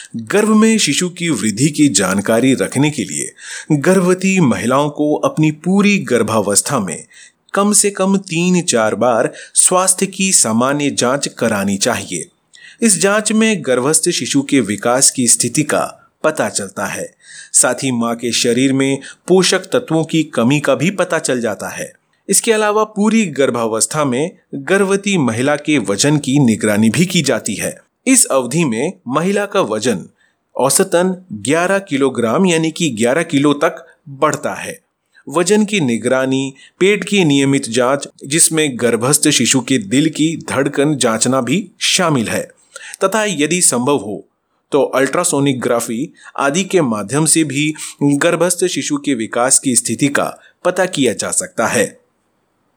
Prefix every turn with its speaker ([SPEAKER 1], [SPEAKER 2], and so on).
[SPEAKER 1] गर्भ में शिशु की वृद्धि की जानकारी रखने के लिए गर्भवती महिलाओं को अपनी पूरी गर्भावस्था में कम से कम 3-4 बार स्वास्थ्य की सामान्य जांच करानी चाहिए। इस जांच में गर्भस्थ शिशु के विकास की स्थिति का पता चलता है। साथ ही मां के शरीर में पोषक तत्वों की कमी का भी पता चल जाता है। इसके अलावा पूरी गर्भावस्था में गर्भवती महिला के वजन की निगरानी भी की जाती है। इस अवधि में महिला का वजन औसतन 11 किलोग्राम यानी कि 11 किलो तक बढ़ता है। वजन की निगरानी, पेट की नियमित जांच जिसमें गर्भस्थ शिशु के दिल की धड़कन जांचना भी शामिल है तथा यदि संभव हो तो अल्ट्रासोनिग्राफी आदि के माध्यम से भी गर्भस्थ शिशु के विकास की स्थिति का पता किया जा सकता है।